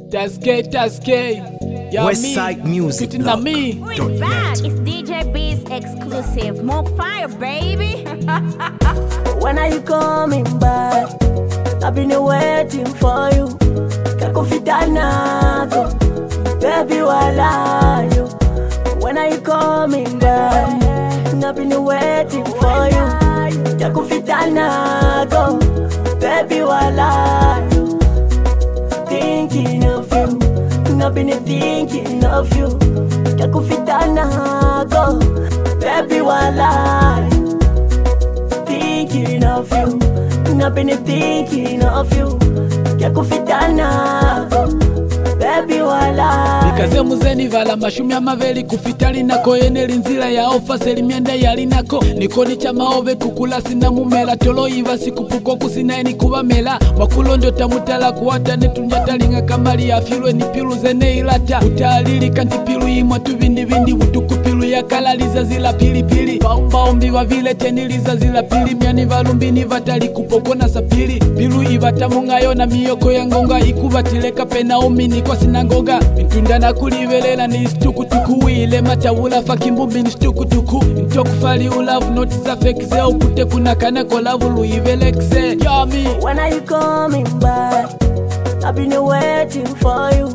That's gay. Yeah, Westside Music Sitting on me. We're back. It's DJ B's exclusive. More fire, baby. When are you coming back? I've been waiting for you. Kakufitana go, baby, wala you. When are you coming back? I've been waiting for you. Kakufitana go, baby, wala you. Thinking of you, I've been thinking of you. Kakufitana go, baby, wala you. Thinking of you, I've been thinking of you. Kakufitana go, baby, wala Nikaze muzeni vala mashumi amaveli kufitali nako yeneli nzila ya ofa selimienda yali nako nikoni cha maove kukula sina mumela tolo iva sikupuko kusinaeni kubamela makulondo tamutala kuwata netunyatalinga kamali ya filwe ni pilu zene ilata utalili kanti pilu imwa tuvindi vindi utuku pilu ya kalaliza zila pili baumbi wa vile teniliza zila pili miani valumbini vatali kupokona sapili pilu ivatamungayo na miyoko ya ngonga ikuvatileka pena omini kwa sinangoga Ntundana kulivelela ni stukutuku Wile matawula fakimbumbi ni stukutuku Ntokufali ulavu noti za fake ze Ukute kuna kaneko lavu luivelekse Yami When are you coming back? I've been waiting for you.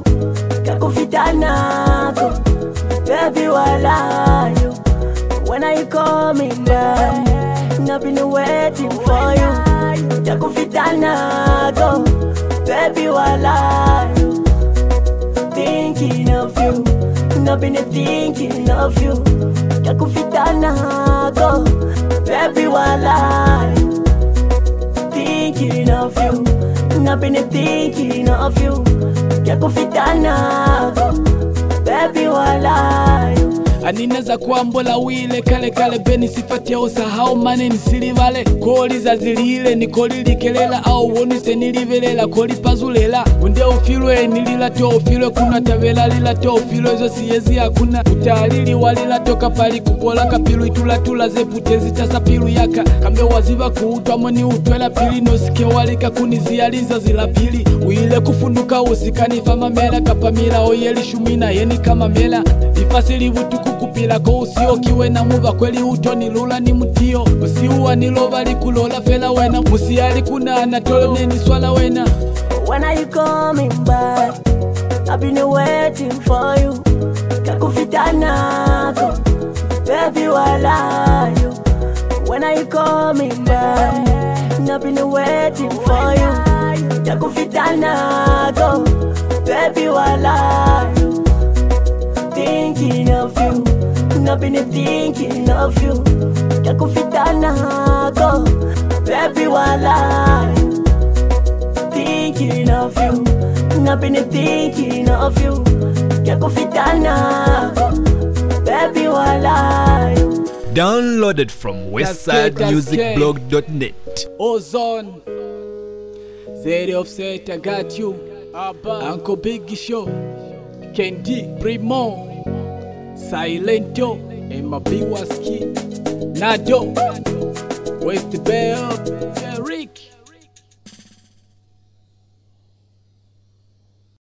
Kakufitana go, baby, wala you. When are you coming back? I've been waiting for you. Kakufitana go, baby, wala you. Thinking of you, I've been thinking of you. Kakufitana go, baby, wala you. Thinking of you, I've been thinking of you. Kakufitana go, baby, wala you. Anineza kuambola wile kale kale beni sifati ya usahau mane nisilivale Koli za zilile nikolili kelela au wonise nilivelela koli pazulela Unde ufilwe nilila to ufilwe kuna tavela lila to ufilwe zo siyezi hakuna Utalili walila toka pali kupola kapilu itula zepute zitasa pilu yaka Kambe waziva kuutwa moni utwela pili nosike walika kunizializa zila pili Uile kufunduka usikanifa mamela kapamila oyeli shumina yeni kama mela Ifasili vutuku kupila ko usio kiwe na muva kweli uto nilula ni mutio Usiuwa nilova likulola fela wena Musiali kuna anatolo neni swala wena When are you coming back? I've been waiting for you. Kakufitana go, baby, wala you. When are you coming back? I've been waiting for you. Kakufitana go, baby, wala you. Thinking of you, I've been thinking of you. Kakufitana go, baby, wala you. Thinking of you, I've been thinking of you. Kakufitana go, baby, wala you. Downloaded from westsidemusicblog.net. Ozone Zeri Offset, I got you Uncle Biggie Show Kendi, Primo Silento Emma Biwaski Nado West Bell Jerry